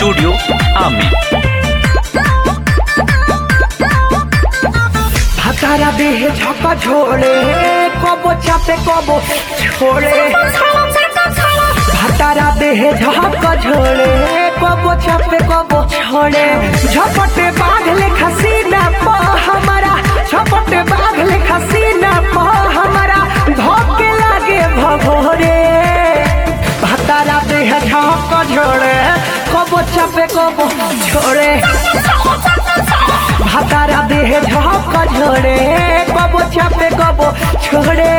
Studio आमी। भातारा देह झपा झोड़े कबो चापे कबो छोड़े। भातारा देह झपा झोड़े कबो चापे कबो छोड़े। झपटे बांधले खसीना प हमारा, झपटे बांधले खसीना प हमारा धोके लागे भभोरे। भातारा देह झपा झोड़े कबो चापे कबो छोड़े। भातारा देह झपका झोड़े कबो चापे कबो छोड़े।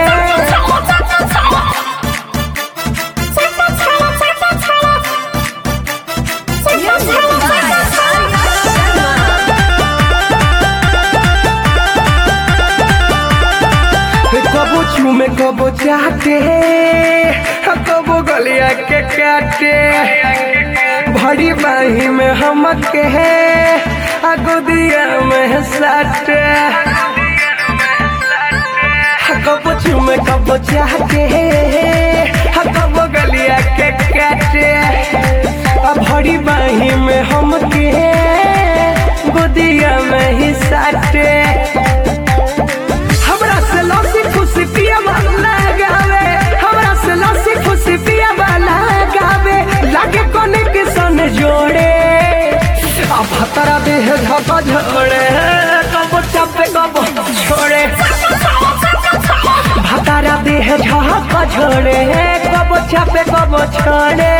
कबो चूमे कबो चाटे कबो गलिया के काटे। भरी बाही में हमके गोदिया में साटे। कबो चूमे कबो चाटे कबो गलिया के काटे। भरी बाही में हमके गोदिया में ही साटे। हमरा से लौसी खुशी पिया वाला गावे, हमरा से लौसी खुशी पिया वाला गावे। लागे कोने के सन जोड़े। अब भातारा देह झपा झोड़े कबो चापे कबो छोड़े। भातारा देह झपा झोड़े कबो चापे कबो छोड़े।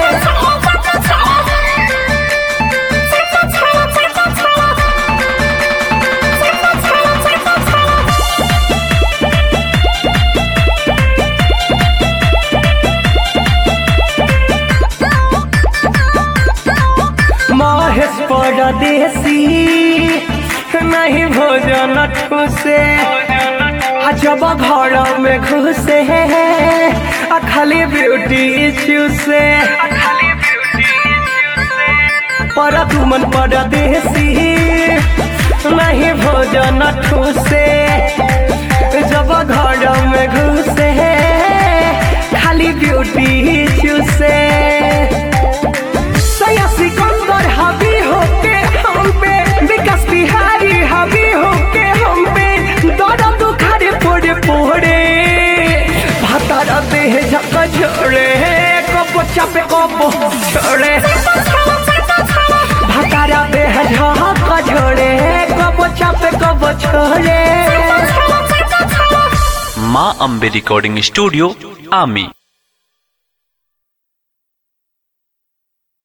महेश परदेसी नहीं भोजन ठूसे। जब घर में घुसे खाली ब्यूटी चूसे। पर तुमन परदेसी नहीं भोजन ठूसे। जब घर में घुसे खाली ब्यूटी चूसे। सिकंदर हावी होके हम पे, विकास बिहारी हावी होके हम पे। दर्द दुखारे पोड़े पोड़े। भातारा देह झपका झोड़े कबो चापे कबो छोड़े। भातारा देह झपका झोड़े कबो चापे कबो छोड़े। माँ अम्बे रिकॉर्डिंग स्टूडियो आमी।